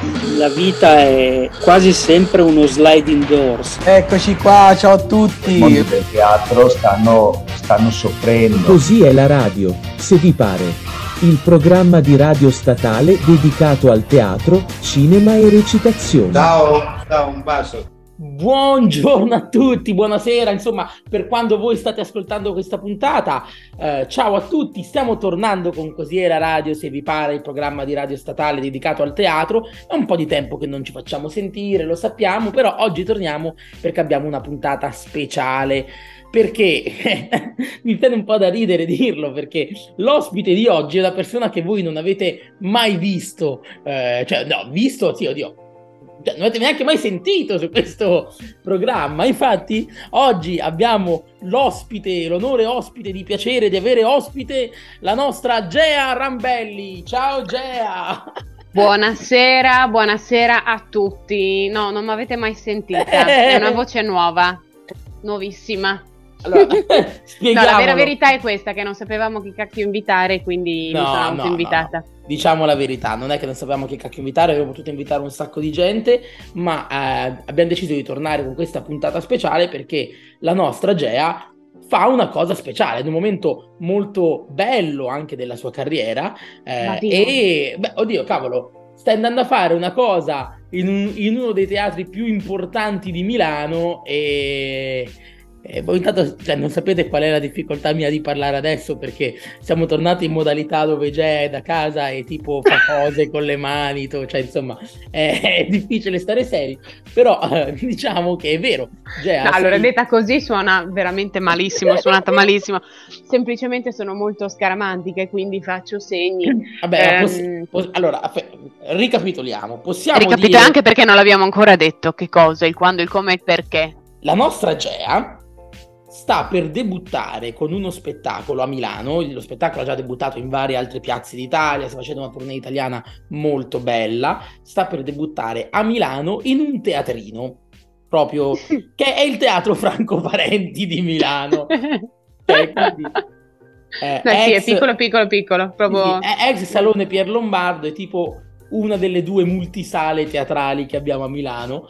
La vita è quasi sempre uno sliding doors. Eccoci qua, ciao a tutti. I mondi del teatro stanno soffrendo. Così è la radio, se vi pare. Il programma di radio statale dedicato al teatro, cinema e recitazione. Ciao, un bacio. Buongiorno a tutti, buonasera, insomma, per quando voi state ascoltando questa puntata, ciao a tutti, stiamo tornando con Così è la radio, se vi pare, il programma di radio statale dedicato al teatro. È un po' di tempo che non ci facciamo sentire, lo sappiamo, però oggi torniamo perché abbiamo una puntata speciale. Perché mi viene un po' da ridere dirlo, perché l'ospite di oggi è una persona che voi non avete mai visto, visto, sì, oddio, non avete neanche mai sentito su questo programma. Infatti oggi abbiamo l'onore ospite di piacere di avere ospite la nostra Gea Rambelli. Ciao Gea! Buonasera a tutti. No, non mi avete mai sentita, è una voce nuova, nuovissima. Allora, no, la vera verità è questa, che non sapevamo chi cacchio invitare, quindi mi sono invitata. No. Diciamo la verità, non è che non sapevamo che cacchio invitare, avremmo potuto invitare un sacco di gente, ma abbiamo deciso di tornare con questa puntata speciale perché la nostra Gea fa una cosa speciale, ad un momento molto bello anche della sua carriera, oddio, cavolo, stai andando a fare una cosa in uno dei teatri più importanti di Milano e voi intanto non sapete qual è la difficoltà mia di parlare adesso, perché siamo tornati in modalità dove Gea è da casa e tipo fa cose con le mani, cioè insomma è difficile stare seri, però diciamo che è vero, Gea, allora detta così suona veramente malissimo, suonata malissimo, semplicemente sono molto scaramantica e quindi faccio segni. Vabbè, allora ricapitoliamo, possiamo dire anche perché non l'abbiamo ancora detto che cosa, il quando, il come e il perché. La nostra Gea sta per debuttare con uno spettacolo a Milano. Lo spettacolo ha già debuttato in varie altre piazze d'Italia, sta facendo una tournée italiana molto bella. Sta per debuttare a Milano in un teatrino, proprio, che è il Teatro Franco Parenti di Milano. Quindi, sì, è piccolo, proprio. È ex Salone Pier Lombardo, è tipo una delle due multisale teatrali che abbiamo a Milano.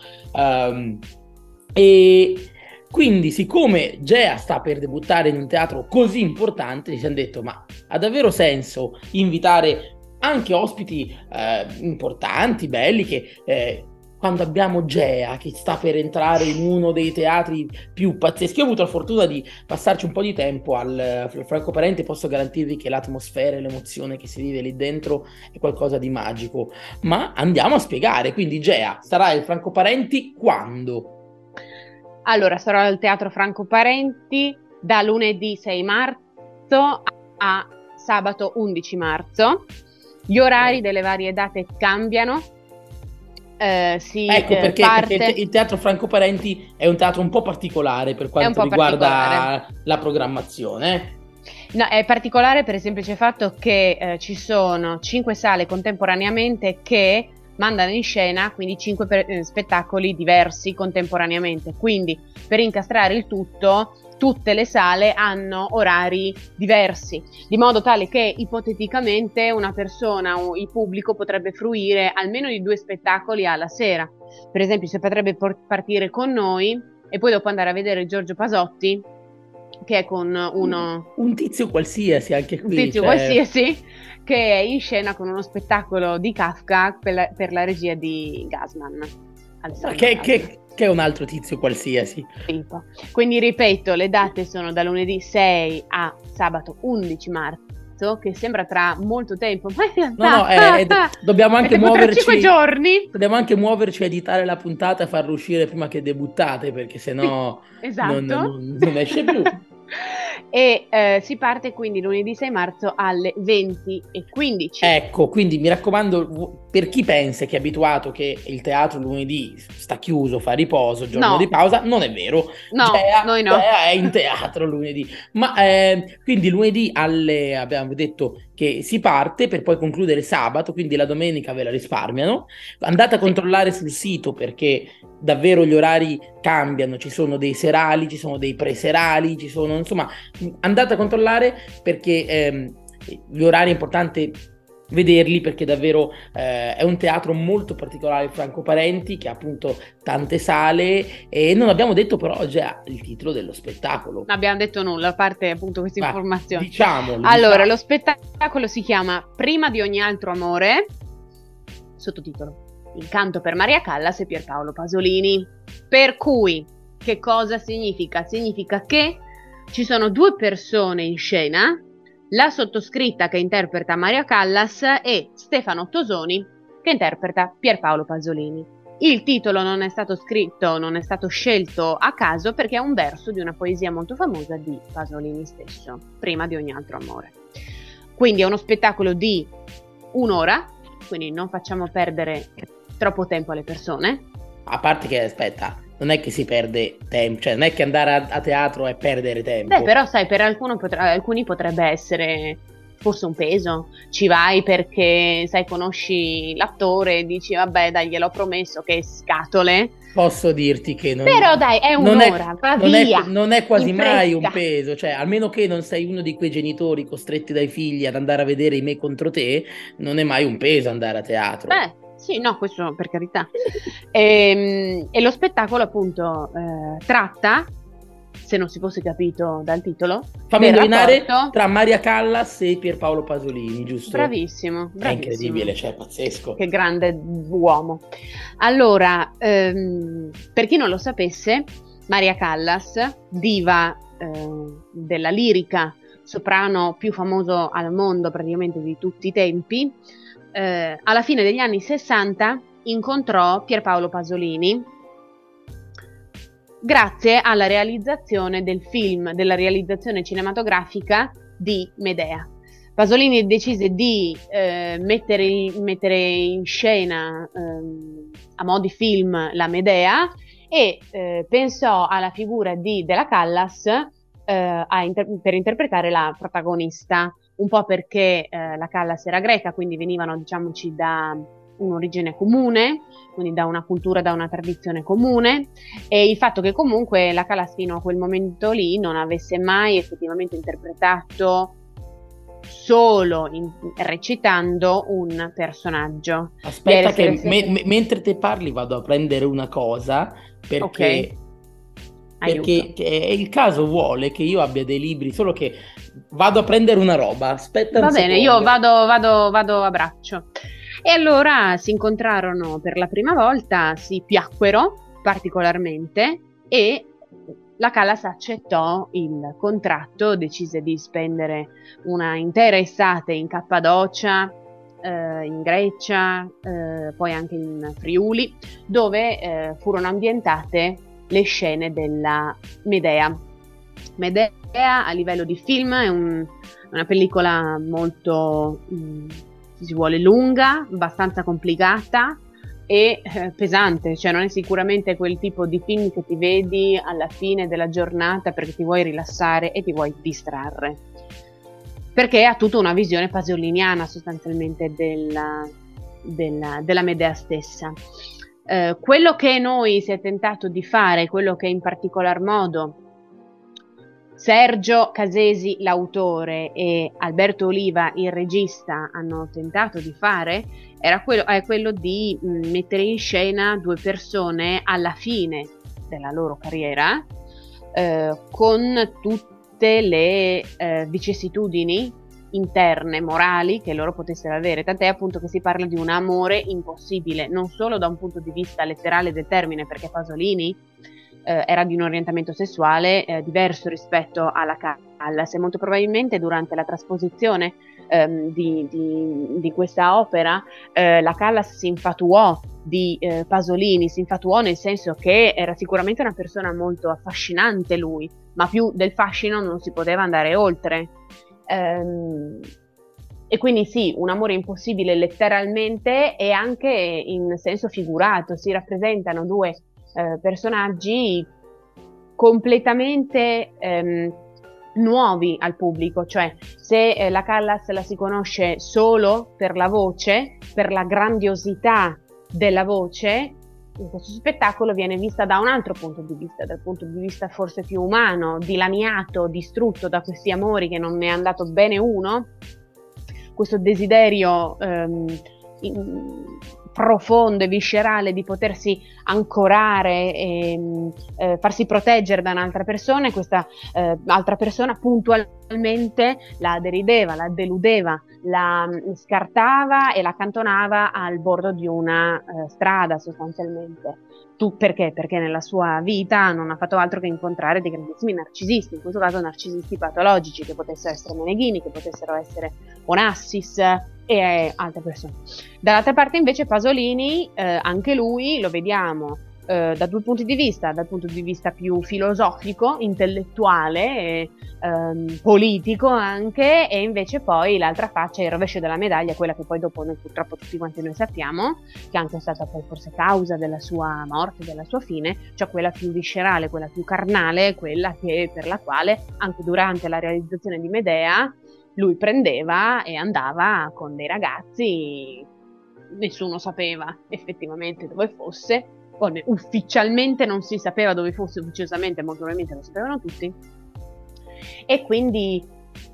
E quindi, siccome Gea sta per debuttare in un teatro così importante, ci siamo detto, ma ha davvero senso invitare anche ospiti importanti, belli, che quando abbiamo Gea che sta per entrare in uno dei teatri più pazzeschi. Io ho avuto la fortuna di passarci un po' di tempo al Franco Parenti, posso garantirvi che l'atmosfera e l'emozione che si vive lì dentro è qualcosa di magico. Ma andiamo a spiegare, quindi Gea, sarà il Franco Parenti quando? Allora, sarò al Teatro Franco Parenti da lunedì 6 marzo a sabato 11 marzo. Gli orari delle varie date cambiano. Perché il Teatro Franco Parenti è un teatro un po' particolare per quanto riguarda la programmazione. No, è particolare per il semplice fatto che ci sono 5 sale contemporaneamente che mandano in scena quindi 5 spettacoli diversi contemporaneamente, quindi per incastrare il tutto tutte le sale hanno orari diversi, di modo tale che ipoteticamente una persona o il pubblico potrebbe fruire almeno di 2 spettacoli alla sera. Per esempio, se potrebbe partire con noi e poi dopo andare a vedere Giorgio Pasotti, che è con un tizio qualsiasi, anche qui. Un tizio qualsiasi, che è in scena con uno spettacolo di Kafka per la regia di Gassman. Che è un altro tizio qualsiasi. Quindi ripeto, le date sono da lunedì 6 a sabato 11 marzo, che sembra tra molto tempo, ma in realtà dobbiamo anche muoverci 5 giorni. Dobbiamo anche muoverci a editare la puntata e farla uscire prima che debuttate, perché sennò esatto. non esce più. E si parte quindi lunedì 6 marzo alle 20:15. Ecco, quindi mi raccomando, per chi pensa che è abituato che il teatro lunedì sta chiuso, fa riposo, giorno di pausa, non è vero. Noi no. Gea è in teatro lunedì. Ma quindi lunedì abbiamo detto che si parte per poi concludere sabato, quindi la domenica ve la risparmiano. Andate a controllare sul sito perché davvero gli orari cambiano, ci sono dei serali, ci sono dei preserali, ci sono, insomma, andate a controllare perché gli orari è importante vederli, perché davvero è un teatro molto particolare, Franco Parenti, che ha appunto tante sale, e non abbiamo detto però oggi il titolo dello spettacolo. Non abbiamo detto nulla, a parte appunto questa informazione. Diciamolo. Allora, lo spettacolo si chiama Prima di ogni altro amore, sottotitolo: Il canto per Maria Callas e Pierpaolo Pasolini. Per cui, che cosa significa? Significa che ci sono due persone in scena, la sottoscritta che interpreta Maria Callas e Stefano Tosoni che interpreta Pierpaolo Pasolini. Il titolo non è stato scritto, non è stato scelto a caso, perché è un verso di una poesia molto famosa di Pasolini stesso, Prima di ogni altro amore. Quindi è uno spettacolo di 1 ora, quindi non facciamo perdere troppo tempo alle persone. A parte che, aspetta, non è che si perde tempo, cioè non è che andare a teatro è perdere tempo. Beh, però sai, per alcuni potrebbe essere forse un peso. Ci vai perché, sai, conosci l'attore e dici, vabbè, dai, gliel'ho promesso, che scatole. Posso dirti che non... Però dai, è un'ora, va via. Non è quasi mai fretta. un peso, cioè almeno che non sei uno di quei genitori costretti dai figli ad andare a vedere i Me contro te, non è mai un peso andare a teatro. Beh, sì, no, questo per carità. E lo spettacolo appunto tratta, se non si fosse capito dal titolo, fammi indovinare, rapporto tra Maria Callas e Pierpaolo Pasolini, giusto? Bravissimo, È incredibile, cioè pazzesco. Che grande uomo. Allora, per chi non lo sapesse, Maria Callas, diva della lirica, soprano più famoso al mondo praticamente di tutti i tempi, alla fine degli anni 60 incontrò Pierpaolo Pasolini grazie alla realizzazione del film, della realizzazione cinematografica di Medea. Pasolini decise di mettere in scena a mo' di film la Medea e pensò alla figura di Della Callas per interpretare la protagonista, un po' perché la Callas era greca, quindi venivano, diciamoci, da un'origine comune, quindi da una cultura, da una tradizione comune, e il fatto che comunque la Callas fino a quel momento lì non avesse mai effettivamente interpretato solo recitando un personaggio. Aspetta che mentre te parli vado a prendere una cosa, perché il caso vuole che io abbia dei libri, solo che vado a prendere una roba. Aspetta un bene, secondo. io vado a braccio. E allora si incontrarono per la prima volta, si piacquero particolarmente e la Callas accettò il contratto, decise di spendere una intera estate in Cappadocia, in Grecia, poi anche in Friuli, dove furono ambientate le scene della Medea. Medea a livello di film è una pellicola molto, se si vuole, lunga, abbastanza complicata e pesante, cioè non è sicuramente quel tipo di film che ti vedi alla fine della giornata perché ti vuoi rilassare e ti vuoi distrarre, perché ha tutta una visione pasoliniana sostanzialmente della Medea stessa. Quello che noi si è tentato di fare, quello che in particolar modo Sergio Casesi, l'autore, e Alberto Oliva, il regista, hanno tentato di fare, è quello di mettere in scena due persone alla fine della loro carriera, con tutte le vicissitudini interne, morali, che loro potessero avere, tant'è appunto che si parla di un amore impossibile, non solo da un punto di vista letterale del termine, perché Pasolini era di un orientamento sessuale diverso rispetto alla Callas, e molto probabilmente durante la trasposizione di questa opera la Callas si infatuò di Pasolini, si infatuò nel senso che era sicuramente una persona molto affascinante lui, ma più del fascino non si poteva andare oltre. E quindi sì, un amore impossibile letteralmente e anche in senso figurato. Si rappresentano due personaggi completamente nuovi al pubblico, cioè se la Callas la si conosce solo per la voce, per la grandiosità della voce, in questo spettacolo viene vista da un altro punto di vista, dal punto di vista forse più umano, dilaniato, distrutto da questi amori che non ne è andato bene uno, questo desiderio profondo e viscerale di potersi ancorare e farsi proteggere da un'altra persona, e questa altra persona puntualmente la derideva, la deludeva, la scartava e la accantonava al bordo di una strada sostanzialmente. Perché? Perché nella sua vita non ha fatto altro che incontrare dei grandissimi narcisisti, in questo caso narcisisti patologici, che potessero essere Meneghini, che potessero essere Onassis e altre persone. Dall'altra parte invece Pasolini, anche lui lo vediamo da due punti di vista: dal punto di vista più filosofico, intellettuale e politico anche, e invece poi l'altra faccia, il rovescio della medaglia, quella che poi dopo noi purtroppo tutti quanti noi sappiamo, che anche è stata poi forse causa della sua morte, della sua fine, cioè quella più viscerale, quella più carnale, quella per la quale anche durante la realizzazione di Medea lui prendeva e andava con dei ragazzi, nessuno sapeva effettivamente dove fosse, ufficialmente non si sapeva dove fosse, ufficiosamente molto probabilmente lo sapevano tutti, e quindi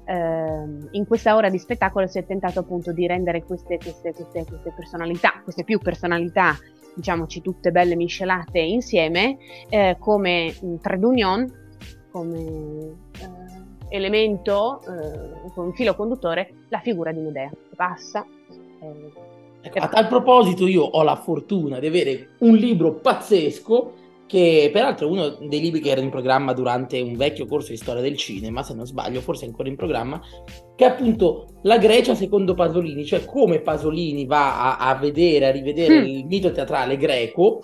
in questa ora di spettacolo si è tentato appunto di rendere queste personalità, queste più personalità, diciamoci tutte belle miscelate insieme, come trade union, come elemento, come filo conduttore, la figura di Medea che passa. Ecco, a tal proposito io ho la fortuna di avere un libro pazzesco, che peraltro è uno dei libri che era in programma durante un vecchio corso di storia del cinema, se non sbaglio, forse è ancora in programma, che è appunto La Grecia secondo Pasolini, cioè come Pasolini va a vedere, a rivedere il mito teatrale greco,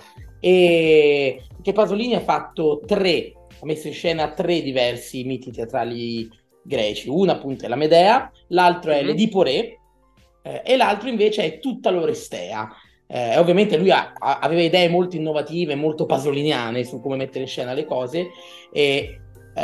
e che Pasolini ha messo in scena 3 diversi miti teatrali greci. Una appunto è la Medea, l'altro è l'Edipo Re, e l'altro invece è tutta l'Orestea. Ovviamente lui aveva idee molto innovative, molto pasoliniane su come mettere in scena le cose, e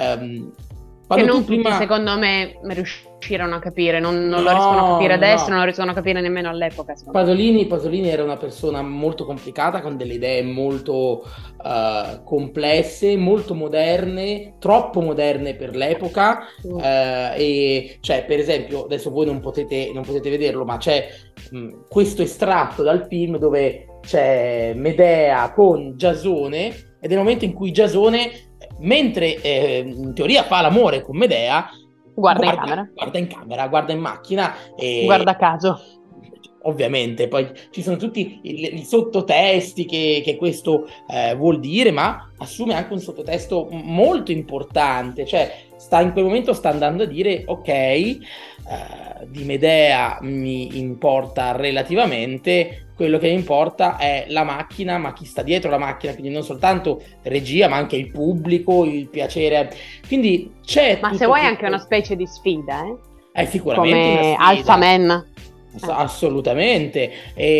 che non tutti secondo me riuscirono a capire, non lo riescono a capire adesso, non lo riescono a capire nemmeno all'epoca. Pasolini era una persona molto complicata, con delle idee molto complesse, molto moderne, troppo moderne per l'epoca, e cioè, per esempio, adesso voi non potete vederlo, ma c'è questo estratto dal film dove c'è Medea con Giasone, ed è il momento in cui Giasone, mentre in teoria fa l'amore con Medea, guarda in macchina e guarda a caso. Ovviamente poi ci sono tutti i sottotesti che questo vuol dire, ma assume anche un sottotesto molto importante, cioè in quel momento sta andando a dire ok, di Medea mi importa relativamente, quello che mi importa è la macchina, ma chi sta dietro la macchina, quindi non soltanto regia ma anche il pubblico, il piacere, quindi c'è ma se vuoi anche una specie di sfida, è sicuramente come una sfida. Alpha Man. Assolutamente,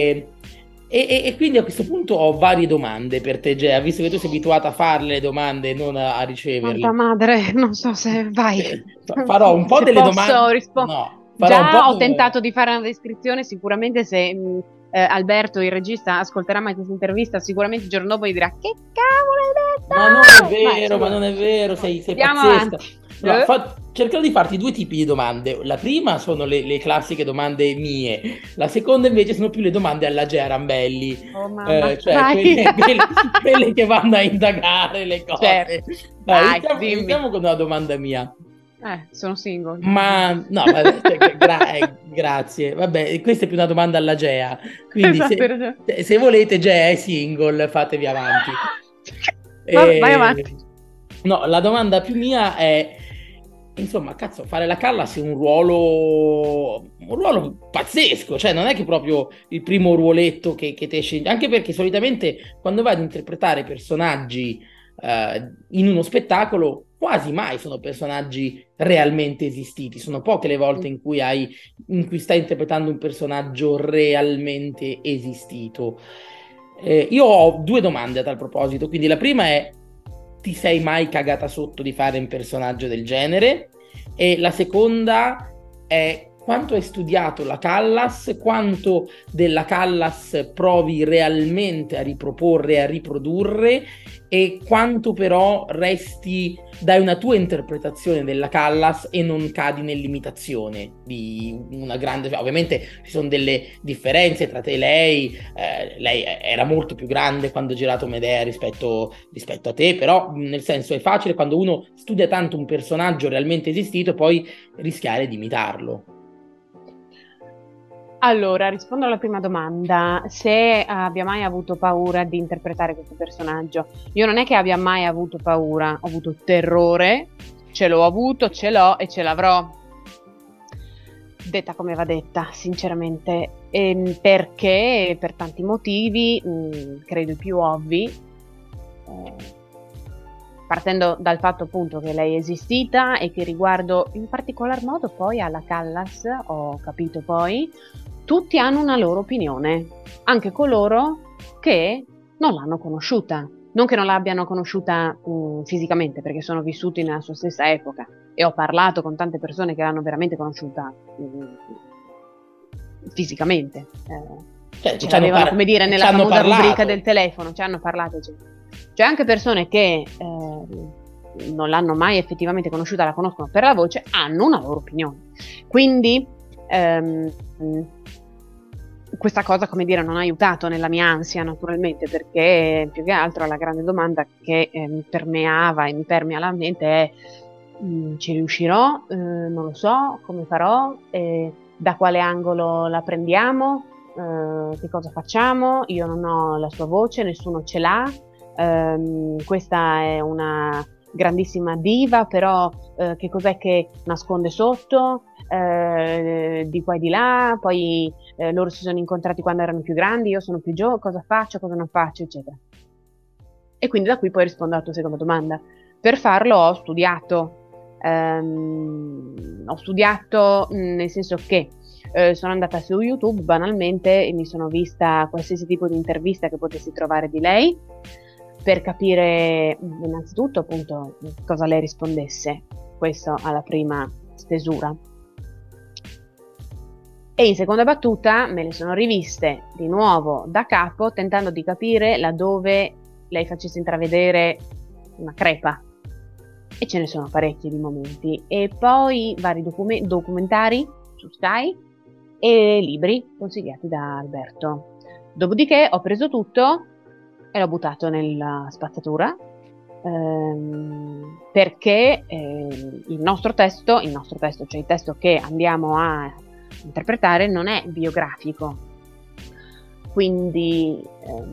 e quindi a questo punto ho varie domande per te, Gea, visto che tu sei abituata a farle le domande e non a riceverle. Santa madre, non so se vai. Farò un po' se delle posso domande. Già ho tentato di fare una descrizione, sicuramente se Alberto, il regista, ascolterà mai questa intervista, sicuramente il giorno dopo gli dirà: che cavolo hai detto? Ma non è vero, sei Andiamo pazzesca. No, cercherò di farti 2 tipi di domande. La prima sono le classiche domande mie, la seconda invece sono più le domande alla Gea Rambelli, cioè quelle che vanno a indagare le cose. Certo. Dai, iniziamo con una domanda mia. Sono single. Ma no, grazie. Vabbè, questa è più una domanda alla Gea. Quindi se volete, Gea è single, fatevi avanti. Vai avanti. No, la domanda più mia è, insomma, cazzo, fare la Callas è un ruolo pazzesco, cioè non è che proprio il primo ruoletto che te esce, anche perché solitamente quando vai ad interpretare personaggi in uno spettacolo, quasi mai sono personaggi realmente esistiti, sono poche le volte in cui stai interpretando un personaggio realmente esistito. Io ho 2 domande a tal proposito, quindi la prima è: ti sei mai cagata sotto di fare un personaggio del genere? E la seconda è: quanto hai studiato la Callas, quanto della Callas provi realmente a riproporre e a riprodurre, e quanto però dai una tua interpretazione della Callas e non cadi nell'imitazione di una grande... Ovviamente ci sono delle differenze tra te e lei, lei era molto più grande quando ha girato Medea rispetto a te, però nel senso è facile quando uno studia tanto un personaggio realmente esistito poi rischiare di imitarlo. Allora, rispondo alla prima domanda, se abbia mai avuto paura di interpretare questo personaggio. Io non è che abbia mai avuto paura, ho avuto terrore, ce l'ho avuto, ce l'ho e ce l'avrò. Detta come va detta, sinceramente, perché per tanti motivi, credo i più ovvi, partendo dal fatto appunto che lei è esistita e che riguardo in particolar modo poi alla Callas, ho capito poi, tutti hanno una loro opinione, anche coloro che non l'hanno conosciuta, non che non l'abbiano conosciuta fisicamente, perché sono vissuti nella sua stessa epoca e ho parlato con tante persone che l'hanno veramente conosciuta fisicamente. Ce l'avevano, come dire, nella famosa rubrica del telefono, ci hanno parlato, eccetera. C'è anche persone che non l'hanno mai effettivamente conosciuta, la conoscono per la voce, hanno una loro opinione. Quindi questa cosa, come dire, non ha aiutato nella mia ansia, naturalmente, perché più che altro la grande domanda che mi permeava e mi permea la mente è: ci riuscirò? Non lo so, come farò? Da quale angolo la prendiamo? Che cosa facciamo? Io non ho la sua voce, nessuno ce l'ha. Questa è una grandissima diva, però che cos'è che nasconde sotto? Di qua e di là, poi loro si sono incontrati quando erano più grandi, io sono più giovane, cosa faccio, cosa non faccio, eccetera. E quindi da qui poi rispondo alla tua seconda domanda. Per farlo ho studiato nel senso che sono andata su YouTube banalmente e mi sono vista qualsiasi tipo di intervista che potessi trovare di lei, per capire innanzitutto appunto cosa lei rispondesse, questo alla prima stesura. E in seconda battuta me le sono riviste di nuovo da capo, tentando di capire laddove lei facesse intravedere una crepa, e ce ne sono parecchi di momenti, e poi vari documentari su Sky e libri consigliati da Alberto. Dopodiché ho preso tutto e l'ho buttato nella spazzatura, perché il nostro testo, cioè il testo che andiamo a interpretare, non è biografico. Quindi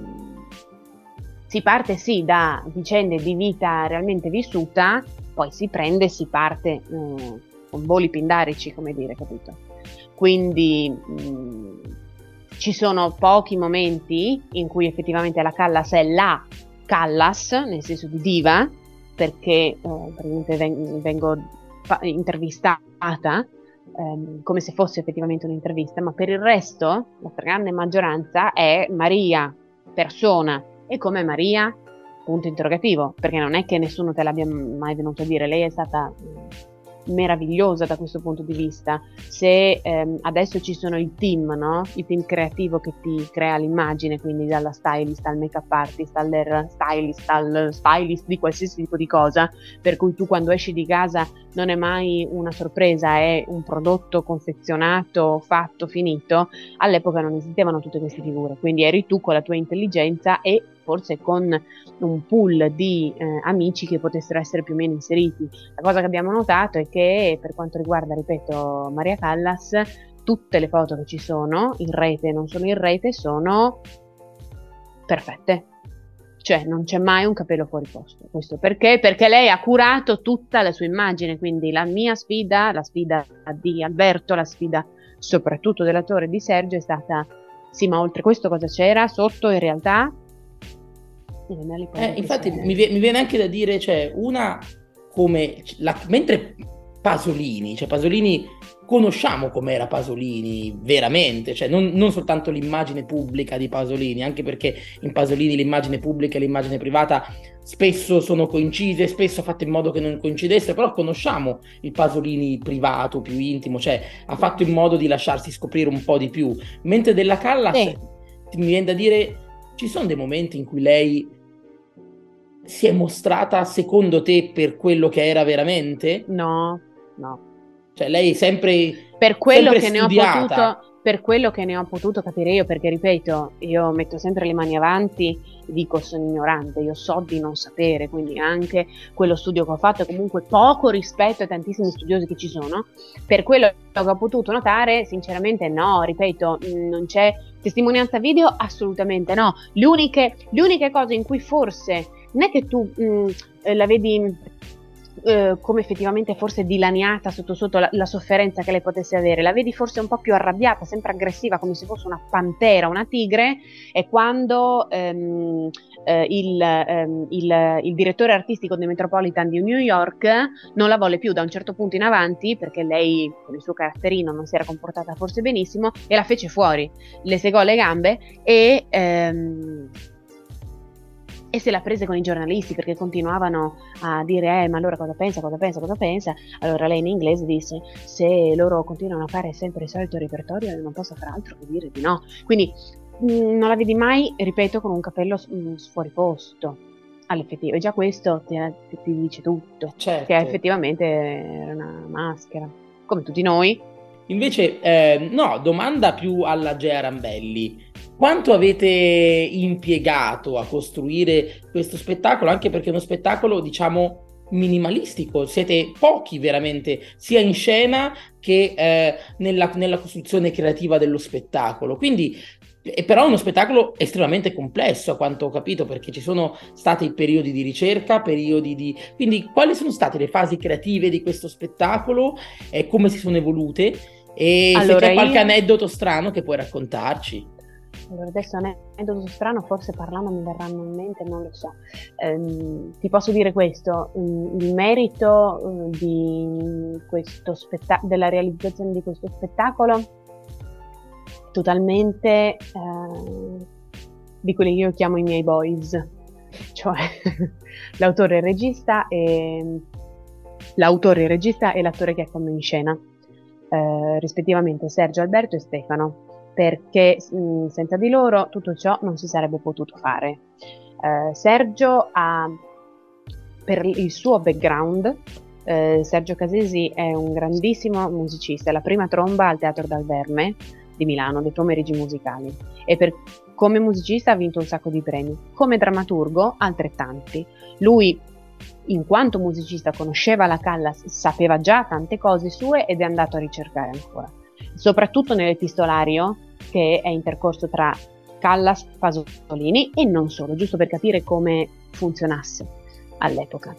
si parte sì da vicende di vita realmente vissuta, poi si parte con voli pindarici, come dire, capito? Quindi ci sono pochi momenti in cui effettivamente la Callas è la Callas, nel senso di diva, perché praticamente vengo intervistata come se fosse effettivamente un'intervista, ma per il resto la grande maggioranza è Maria, persona, e come Maria, punto interrogativo, perché non è che nessuno te l'abbia mai venuto a dire. Lei è stata meravigliosa da questo punto di vista. Se adesso ci sono il team, no? Il team creativo che ti crea l'immagine, quindi dalla stylist al make-up artist, al stylist di qualsiasi tipo di cosa, per cui tu quando esci di casa non è mai una sorpresa, è un prodotto confezionato, fatto, finito. All'epoca non esistevano tutte queste figure, quindi eri tu con la tua intelligenza e forse con un pool di amici che potessero essere più o meno inseriti. La cosa che abbiamo notato è che per quanto riguarda, ripeto, Maria Callas, tutte le foto che ci sono in rete, non solo in rete, sono perfette. Cioè non c'è mai un capello fuori posto. Questo perché? Perché lei ha curato tutta la sua immagine, quindi la mia sfida, la sfida di Alberto, la sfida soprattutto dell'attore di Sergio è stata: sì, ma oltre questo cosa c'era sotto in realtà? Infatti mi viene anche da dire, cioè, mentre Pasolini, cioè Pasolini, conosciamo com'era Pasolini veramente, cioè non soltanto l'immagine pubblica di Pasolini, anche perché in Pasolini l'immagine pubblica e l'immagine privata spesso sono coincise, spesso fatte in modo che non coincidessero, però conosciamo il Pasolini privato, più intimo, cioè ha fatto in modo di lasciarsi scoprire un po' di più, mentre della Callas mi viene da dire, ci sono dei momenti in cui lei si è mostrata secondo te per quello che era veramente? No. Cioè lei è sempre Per quello sempre che studiata. per quello che ne ho potuto capire io, perché ripeto, io metto sempre le mani avanti, dico sono ignorante, io so di non sapere, quindi anche quello studio che ho fatto è comunque poco rispetto ai tantissimi studiosi che ci sono. Per quello che ho potuto notare, sinceramente no, ripeto, non c'è testimonianza video, assolutamente no. Le uniche cose in cui forse non è che tu la vedi come effettivamente forse dilaniata sotto la sofferenza che lei potesse avere, la vedi forse un po' più arrabbiata, sempre aggressiva, come se fosse una pantera, una tigre, è quando il direttore artistico del Metropolitan di New York non la volle più da un certo punto in avanti, perché lei con il suo caratterino non si era comportata forse benissimo, e la fece fuori, le segò le gambe e se la prese con i giornalisti, perché continuavano a dire ma allora cosa pensa. Allora lei in inglese disse: se loro continuano a fare sempre il solito repertorio io non posso far altro che dire di no. Quindi non la vedi mai, ripeto, con un capello fuori posto all'effettivo, e già questo ti dice tutto, Certo. che effettivamente era una maschera, come tutti noi. Invece, no, domanda più alla Gea Rambelli. Quanto avete impiegato a costruire questo spettacolo? Anche perché è uno spettacolo, diciamo, minimalistico. Siete pochi veramente, sia in scena che nella costruzione creativa dello spettacolo. Quindi, però è uno spettacolo estremamente complesso, a quanto ho capito, perché ci sono stati periodi di ricerca, Quindi, quali sono state le fasi creative di questo spettacolo e come si sono evolute? E allora, se c'è qualche aneddoto strano che puoi raccontarci. Allora, adesso un aneddoto strano, forse parlando mi verranno in mente, non lo so. Ti posso dire questo, il merito di questo della realizzazione di questo spettacolo, totalmente di quelli che io chiamo i miei boys, cioè l'autore, il regista e l'attore che è con me in scena, rispettivamente Sergio, Alberto e Stefano, perché senza di loro tutto ciò non si sarebbe potuto fare. Sergio ha, per il suo background, Sergio Casesi è un grandissimo musicista, è la prima tromba al Teatro Dal Verme di Milano, dei pomeriggi musicali, e come musicista ha vinto un sacco di premi, come drammaturgo altrettanti. Lui, in quanto musicista, conosceva la Callas, sapeva già tante cose sue ed è andato a ricercare ancora, soprattutto nell'epistolario che è intercorso tra Callas e Pasolini, e non solo, giusto per capire come funzionasse all'epoca.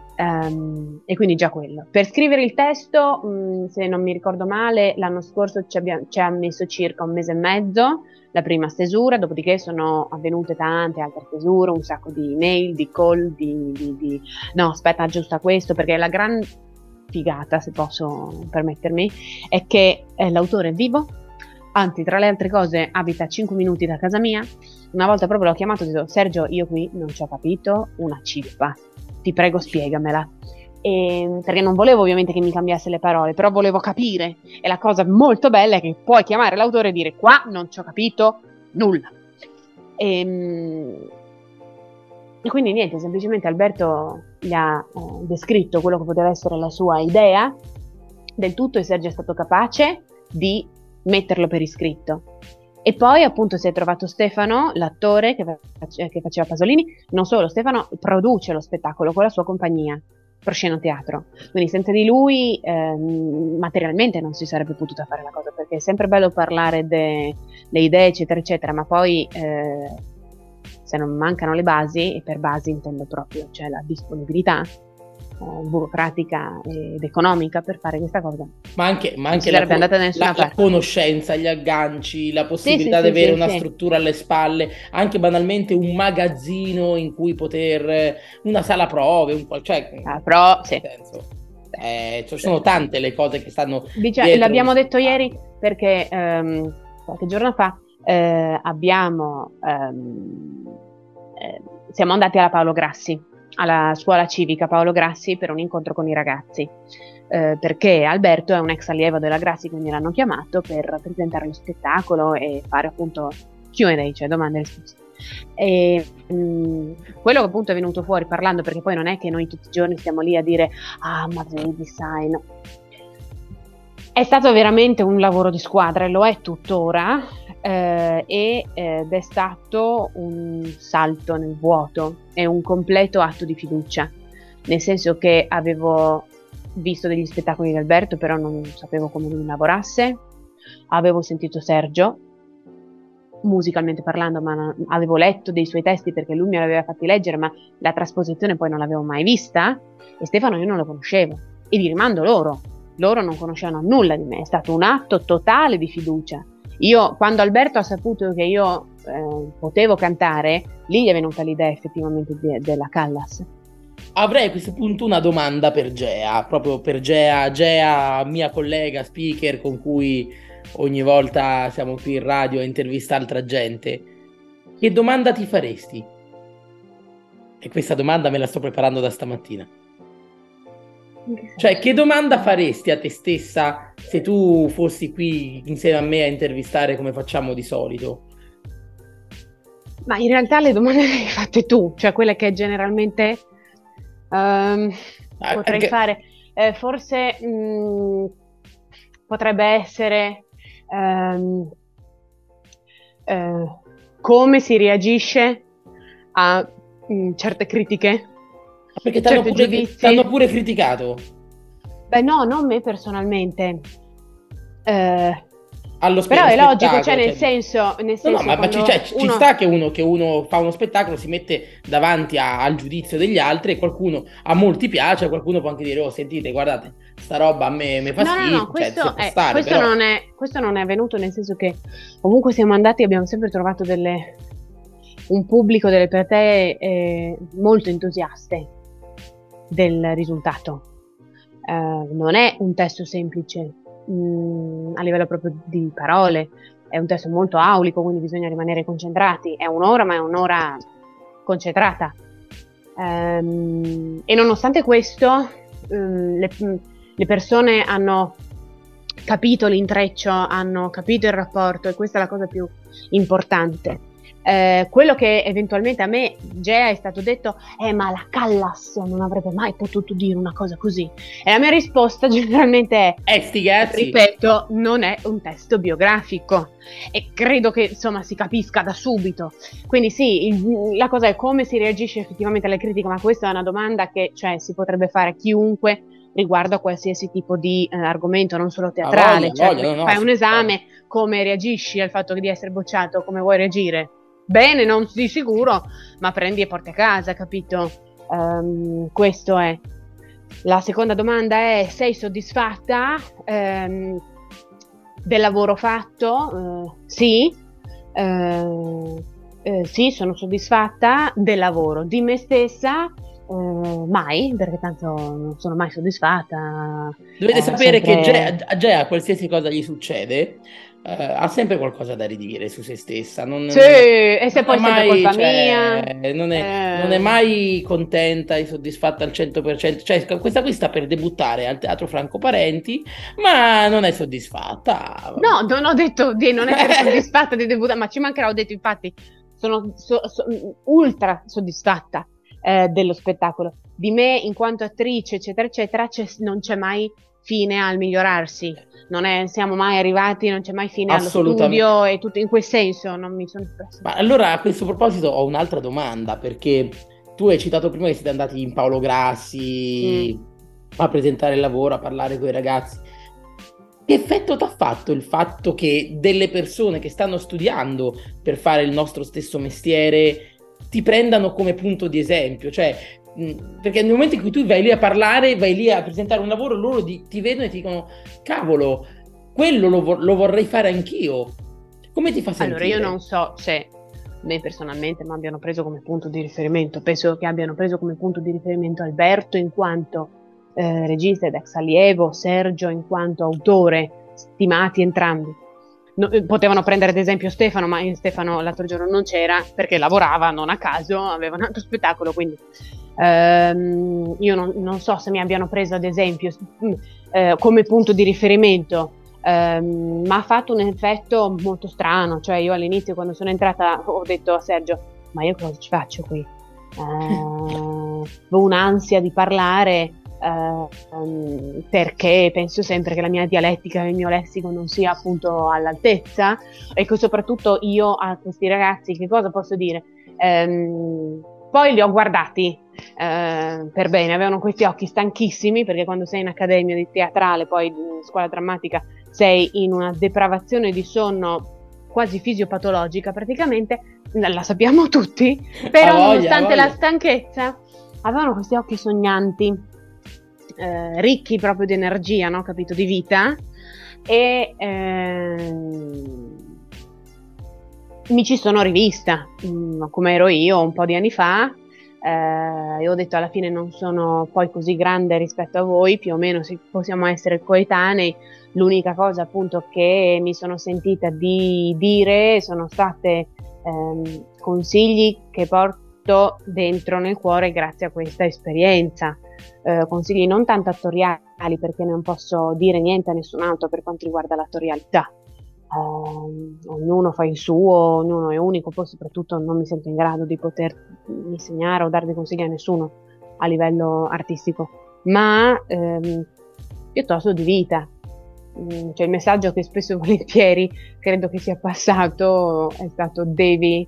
E quindi già quello. Per scrivere il testo, se non mi ricordo male, l'anno scorso ci ha messo circa un mese e mezzo la prima stesura, dopodiché sono avvenute tante altre stesure, un sacco di email, di call, no, aspetta, aggiusta questo, perché la gran figata, se posso permettermi, è che l'autore è vivo, anzi, tra le altre cose abita a 5 minuti da casa mia. Una volta proprio l'ho chiamato e ho detto: Sergio, io qui non ci ho capito una cippa, ti prego spiegamela. Perché non volevo ovviamente che mi cambiasse le parole, però volevo capire, e la cosa molto bella è che puoi chiamare l'autore e dire: qua non ci ho capito nulla. E quindi niente, semplicemente Alberto gli ha descritto quello che poteva essere la sua idea del tutto, e Sergio è stato capace di metterlo per iscritto. E poi appunto si è trovato Stefano, l'attore che faceva Pasolini. Non solo, Stefano produce lo spettacolo con la sua compagnia Prosceno Teatro, quindi senza di lui materialmente non si sarebbe potuta fare la cosa, perché è sempre bello parlare delle idee eccetera eccetera, ma poi se non mancano le basi, e per basi intendo proprio, cioè la disponibilità burocratica ed economica per fare questa cosa, ma anche la conoscenza, gli agganci, la possibilità di avere una struttura alle spalle, anche banalmente un magazzino in cui poter, una sala prove, senso. Ci sono tante le cose che stanno dietro. L'abbiamo detto ieri perché qualche giorno fa siamo andati alla Paolo Grassi, alla scuola civica Paolo Grassi, per un incontro con i ragazzi, perché Alberto è un ex allievo della Grassi, quindi l'hanno chiamato per presentare lo spettacolo e fare appunto Q&A, cioè domande e risposte. E quello che appunto è venuto fuori parlando, perché poi non è che noi tutti i giorni stiamo lì a dire ma vedi, sai, no. È stato veramente un lavoro di squadra e lo è tuttora, ed è stato un salto nel vuoto, è un completo atto di fiducia, nel senso che avevo visto degli spettacoli di Alberto, però non sapevo come lui lavorasse, avevo sentito Sergio musicalmente parlando, ma avevo letto dei suoi testi perché lui me li aveva fatti leggere, ma la trasposizione poi non l'avevo mai vista, e Stefano io non lo conoscevo, e vi rimando loro non conoscevano nulla di me, è stato un atto totale di fiducia. Io, quando Alberto ha saputo che io potevo cantare, lì gli è venuta l'idea effettivamente della Callas. Avrei a questo punto una domanda per Gea, proprio per Gea, mia collega speaker con cui ogni volta siamo qui in radio a intervistare altra gente. Che domanda ti faresti? E questa domanda me la sto preparando da stamattina. Cioè, che domanda faresti a te stessa se tu fossi qui insieme a me a intervistare come facciamo di solito? Ma in realtà le domande le hai fatte tu, cioè quelle che generalmente potrei fare. Forse potrebbe essere come si reagisce a certe critiche. Perché t'hanno pure criticato? Beh no, non me personalmente. Però è logico, cioè nel senso no, ma ci sta che uno fa uno spettacolo, si mette davanti al giudizio degli altri, e qualcuno, a molti piace, a qualcuno può anche dire oh sentite, guardate, sta roba a me fa schifo. No, questo non è avvenuto, nel senso che ovunque siamo andati abbiamo sempre trovato un pubblico, delle platee molto entusiaste del risultato. Non è un testo semplice a livello proprio di parole, è un testo molto aulico, quindi bisogna rimanere concentrati. È un'ora, ma è un'ora concentrata, e nonostante questo le persone hanno capito l'intreccio, hanno capito il rapporto, e questa è la cosa più importante. Quello che eventualmente a me, Gea, è stato detto ma la Callas non avrebbe mai potuto dire una cosa così, e la mia risposta generalmente è sti cazzi, ripeto, non è un testo biografico, e credo che insomma si capisca da subito. Quindi sì, la cosa è come si reagisce effettivamente alle critiche, ma questa è una domanda che si potrebbe fare a chiunque riguardo a qualsiasi tipo di argomento, non solo teatrale. Fai un esame, come reagisci al fatto di essere bocciato, come vuoi reagire? Bene, non di sicuro, ma prendi e porti a casa, capito? Questo è. La seconda domanda è: sei soddisfatta del lavoro fatto? Sì. Sì, sono soddisfatta del lavoro. Di me stessa? Mai, perché tanto non sono mai soddisfatta. Dovete sapere che Gea, qualsiasi cosa gli succede, ha sempre qualcosa da ridire su se stessa. E se poi è sempre colpa mia. Non è mai contenta e soddisfatta al 100%. Cioè, questa qui sta per debuttare al Teatro Franco Parenti, ma non è soddisfatta. No, non ho detto di non essere soddisfatta di debuttare, ma ci mancherà, ho detto infatti sono ultra soddisfatta dello spettacolo. Di me in quanto attrice, eccetera eccetera, non c'è mai fine al migliorarsi, siamo mai arrivati, non c'è mai fine allo studio, e tutto in quel senso non mi sono espressa. Ma allora, a questo proposito ho un'altra domanda, perché tu hai citato prima che siete andati in Paolo Grassi a presentare il lavoro, a parlare con i ragazzi. Che effetto ti ha fatto il fatto che delle persone che stanno studiando per fare il nostro stesso mestiere ti prendano come punto di esempio? Cioè, perché nel momento in cui tu vai lì a parlare, vai lì a presentare un lavoro, loro ti vedono e ti dicono cavolo, quello lo vorrei fare anch'io. Come ti fa sentire? Allora, io non so se me personalmente mi abbiano preso come punto di riferimento. Penso che abbiano preso come punto di riferimento Alberto, in quanto regista ed ex allievo, Sergio in quanto autore, stimati entrambi. Potevano prendere ad esempio Stefano, ma Stefano l'altro giorno non c'era perché lavorava, non a caso, aveva un altro spettacolo, quindi io non so se mi abbiano preso ad esempio come punto di riferimento, ma ha fatto un effetto molto strano. Cioè, io all'inizio, quando sono entrata, ho detto a Sergio: ma io cosa ci faccio qui? Avevo un'ansia di parlare, perché penso sempre che la mia dialettica e il mio lessico non sia appunto all'altezza, e che soprattutto io a questi ragazzi che cosa posso dire? Poi li ho guardati per bene, avevano questi occhi stanchissimi, perché quando sei in accademia di teatrale, poi in scuola drammatica, sei in una depravazione di sonno quasi fisiopatologica praticamente, la sappiamo tutti, però nonostante la stanchezza avevano questi occhi sognanti, ricchi proprio di energia, no? Capito? Di vita, e mi ci sono rivista come ero io un po' di anni fa, e ho detto: alla fine non sono poi così grande rispetto a voi, più o meno possiamo essere coetanei. L'unica cosa appunto che mi sono sentita di dire sono state consigli che porto dentro nel cuore grazie a questa esperienza, consigli non tanto attoriali, perché non posso dire niente a nessun altro per quanto riguarda l'attorialità. Ognuno fa il suo, ognuno è unico, poi soprattutto non mi sento in grado di poter insegnare o dare dei consigli a nessuno a livello artistico, ma piuttosto di vita. Cioè, il messaggio che spesso e volentieri credo che sia passato è stato: devi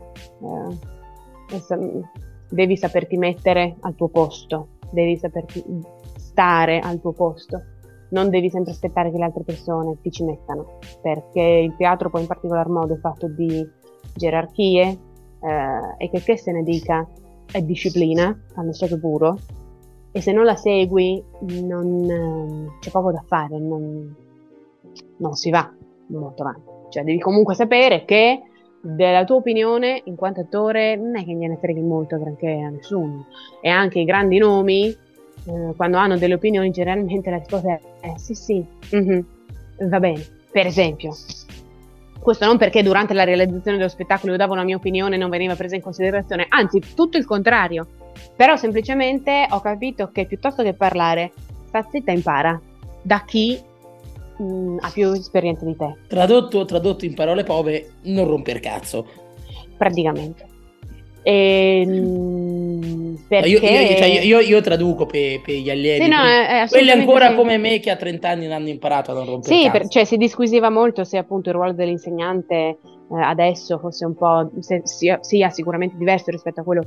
saperti mettere al tuo posto, devi saperti stare al tuo posto, non devi sempre aspettare che le altre persone ti ci mettano, perché il teatro poi in particolar modo è fatto di gerarchie, e che se ne dica è disciplina allo stato puro, e se non la segui c'è poco da fare, non si va molto avanti. Cioè, devi comunque sapere che della tua opinione in quanto attore non è che gliene freghi molto granché a nessuno, e anche i grandi nomi quando hanno delle opinioni generalmente la risposta è sì, va bene. Per esempio, questo non perché durante la realizzazione dello spettacolo io davo la mia opinione e non veniva presa in considerazione, anzi tutto il contrario, però semplicemente ho capito che piuttosto che parlare, sta zitta e impara da chi ha più esperienza di te. Tradotto in parole povere, non romper cazzo. Praticamente. Perché io traduco per gli allievi, sì, no, quelli ancora sì. Come me, che a 30 anni non hanno imparato a non rompere cazzo. Cioè si disquisiva molto se appunto il ruolo dell'insegnante adesso fosse un po' sia sicuramente diverso rispetto a quello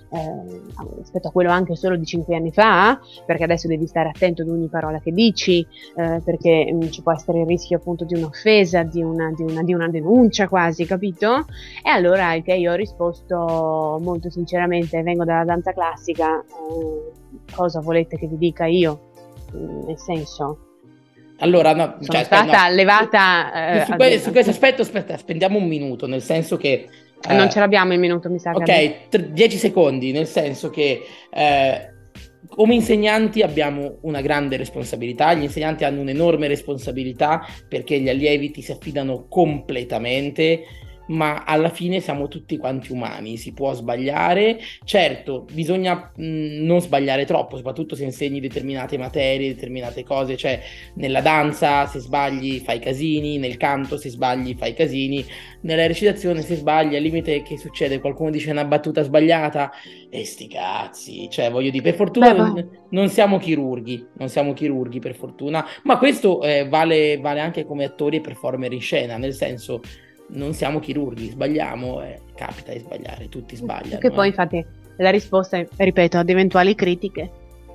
anche solo di 5 anni fa, perché adesso devi stare attento ad ogni parola che dici, perché ci può essere il rischio appunto di un'offesa, di una denuncia quasi, capito? E allora che io ho risposto molto sinceramente: vengo dalla danza classica, cosa volete che vi dica io? Nel senso, allora, no, sono stata levata su questo aspetto, aspetta, spendiamo un minuto, nel senso che non ce l'abbiamo il minuto, mi sa. Ok, 10 secondi, nel senso che come insegnanti abbiamo una grande responsabilità, gli insegnanti hanno un'enorme responsabilità perché gli allievi ti si affidano completamente, ma alla fine siamo tutti quanti umani, si può sbagliare, certo, bisogna non sbagliare troppo, soprattutto se insegni determinate materie, determinate cose, cioè nella danza se sbagli fai casini, nel canto se sbagli fai casini, nella recitazione se sbagli al limite che succede, qualcuno dice una battuta sbagliata e sti cazzi, cioè voglio dire, per fortuna non siamo chirurghi per fortuna, ma questo vale anche come attori e performer in scena, nel senso non siamo chirurghi, sbagliamo, capita di sbagliare, tutti sbagliano. Che poi infatti la risposta è, ripeto, ad eventuali critiche.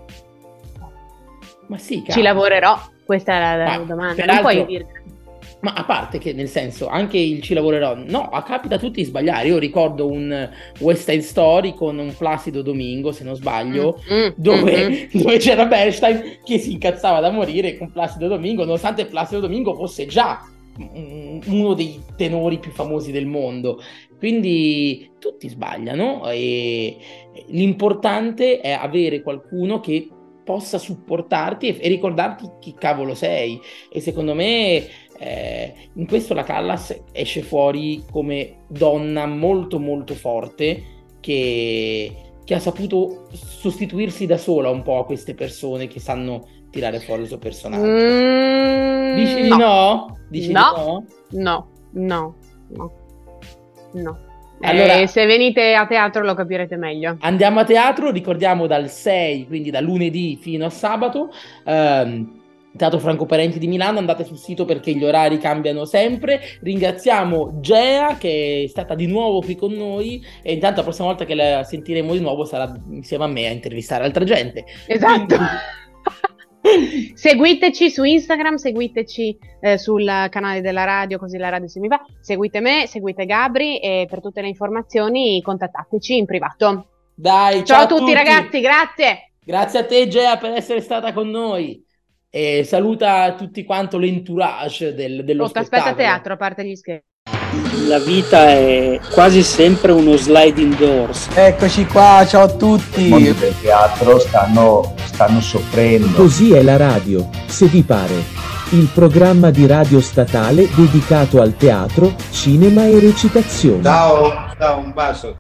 Ma sì, ci lavorerò, questa è la domanda, non puoi dire. Ma a parte che, nel senso, anche il ci lavorerò, no, capita a tutti di sbagliare. Io ricordo un West Side Story con un Placido Domingo, se non sbaglio, dove c'era Bernstein che si incazzava da morire con Placido Domingo, nonostante Placido Domingo fosse già uno dei tenori più famosi del mondo. Quindi tutti sbagliano e l'importante è avere qualcuno che possa supportarti e ricordarti chi cavolo sei. E secondo me in questo la Callas esce fuori come donna molto molto forte che ha saputo sostituirsi da sola un po' a queste persone che sanno tirare fuori il suo personaggio. Dici di no? Dici di no? No. Allora, se venite a teatro lo capirete meglio. Andiamo a teatro, ricordiamo dal 6, quindi da lunedì fino a sabato, Teatro Franco Parenti di Milano. Andate sul sito perché gli orari cambiano sempre. Ringraziamo Gea che è stata di nuovo qui con noi, e intanto la prossima volta che la sentiremo di nuovo sarà insieme a me a intervistare altra gente. Esatto. Seguiteci su Instagram, seguiteci sul canale della radio, così la radio se mi va. Seguite me, seguite Gabri, e per tutte le informazioni contattateci in privato. Dai, ciao a tutti ragazzi, grazie. Grazie a te Gea per essere stata con noi, e saluta tutti quanto l'entourage dello spettacolo. Aspetta a teatro, a parte gli scherzi. La vita è quasi sempre uno sliding doors. Eccoci qua, ciao a I tutti. mondi del teatro stanno soffrendo. Così è la radio, se vi pare. Il programma di radio statale dedicato al teatro, cinema e recitazione. Ciao, un bacio.